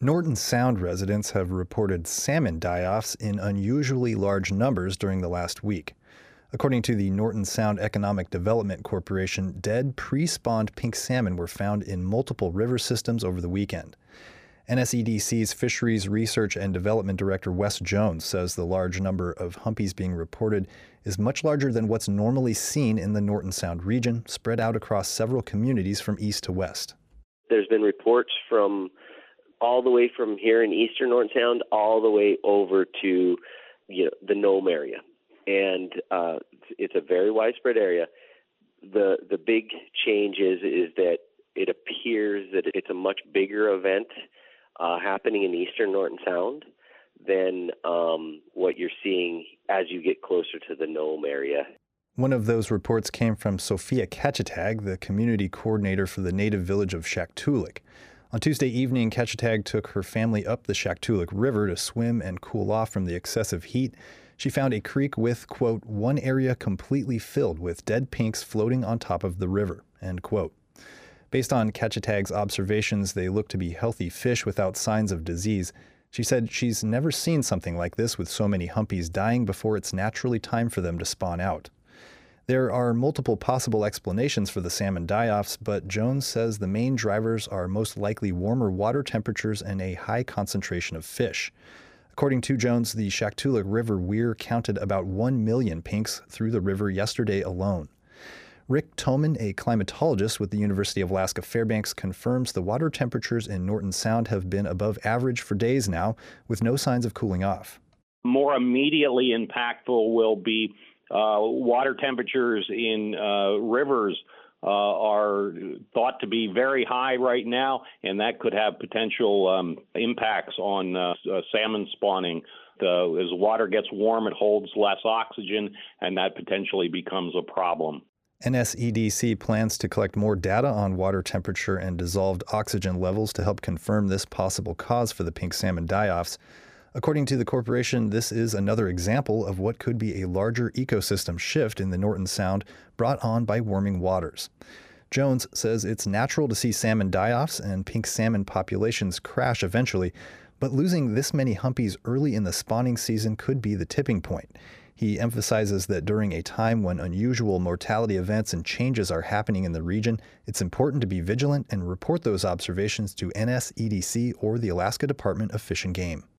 Norton Sound residents have reported salmon die-offs in unusually large numbers during the last week. According to the Norton Sound Economic Development Corporation, dead pre-spawned pink salmon were found in multiple river systems over the weekend. NSEDC's Fisheries Research and Development Director Wes Jones says the large number of humpies being reported is much larger than what's normally seen in the Norton Sound region, spread out across several communities from east to west. There's been reports from all the way from here in eastern Norton Sound all the way over to the Nome area. And it's a very widespread area. The big change is that it appears that it's a much bigger event happening in eastern Norton Sound than what you're seeing as you get closer to the Nome area. One of those reports came from Sophia Kachitag, the community coordinator for the native village of Shaktoolik. On Tuesday evening, Kachitag took her family up the Shaktoolik River to swim and cool off from the excessive heat. She found a creek with, quote, one area completely filled with dead pinks floating on top of the river, end quote. Based on Kachitag's observations, they look to be healthy fish without signs of disease. She said she's never seen something like this with so many humpies dying before it's naturally time for them to spawn out. There are multiple possible explanations for the salmon die-offs, but Jones says the main drivers are most likely warmer water temperatures and a high concentration of fish. According to Jones, the Shaktoolik River weir counted about 1 million pinks through the river yesterday alone. Rick Toman, a climatologist with the University of Alaska Fairbanks, confirms the water temperatures in Norton Sound have been above average for days now, with no signs of cooling off. More immediately impactful will be water temperatures in rivers are thought to be very high right now, and that could have potential impacts on salmon spawning. As water gets warm, it holds less oxygen, and that potentially becomes a problem. NSEDC plans to collect more data on water temperature and dissolved oxygen levels to help confirm this possible cause for the pink salmon die-offs. According to the corporation, this is another example of what could be a larger ecosystem shift in the Norton Sound brought on by warming waters. Jones says it's natural to see salmon die-offs and pink salmon populations crash eventually, but losing this many humpies early in the spawning season could be the tipping point. He emphasizes that during a time when unusual mortality events and changes are happening in the region, it's important to be vigilant and report those observations to NSEDC or the Alaska Department of Fish and Game.